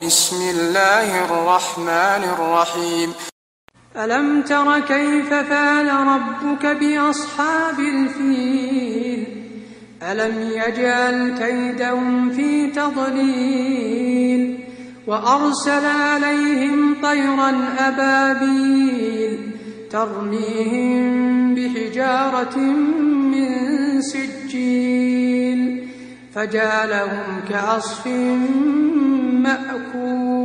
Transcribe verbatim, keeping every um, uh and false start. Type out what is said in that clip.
بسم الله الرحمن الرحيم ألم تر كيف فعل ربك بأصحاب الفيل ألم يجعل كيدهم في تضليل وأرسل عليهم طيرا أبابيل ترميهم بحجارة من سجيل فجعلهم كعصف مأكول